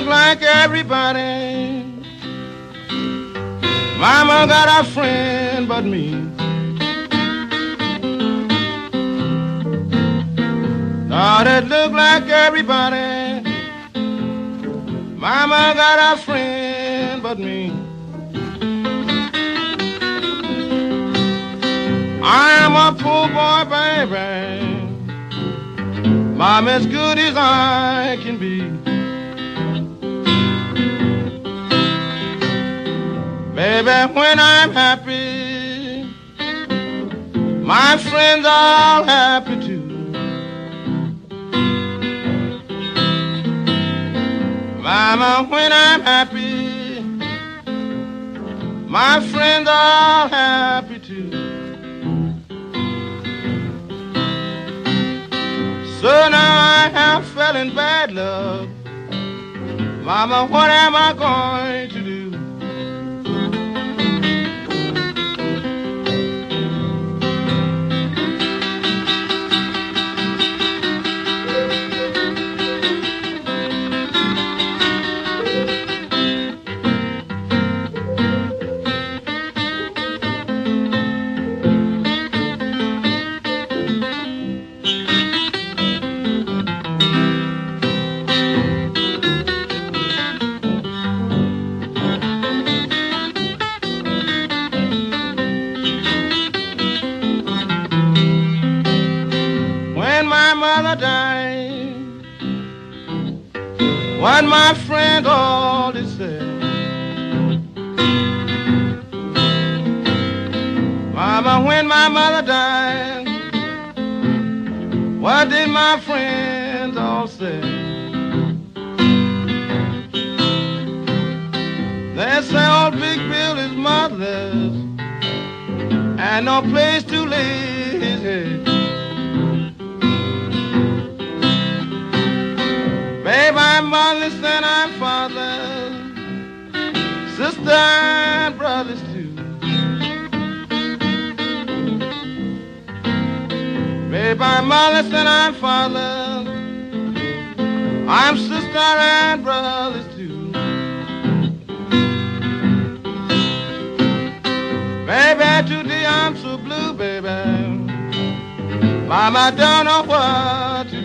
look like everybody. Mama got a friend but me. Lord, it look like everybody. Mama got a friend but me. I am a poor boy, baby. I'm as good as I can be. Baby, when I'm happy, my friends are all happy too. Mama, when I'm happy, my friends are all happy too. So now I have fell in bad luck. Mama, what am I going to do? What my friend always said, Mama, when my mother died, what did my friends all say? They say old Big Bill is motherless and no place to lay his head. Babe, I'm motherless and I'm fatherless, sister and brothers too. Babe, I'm motherless and I'm fatherless, I'm sister and brothers too. Baby, today I'm so blue, baby. Mama, don't know what to do.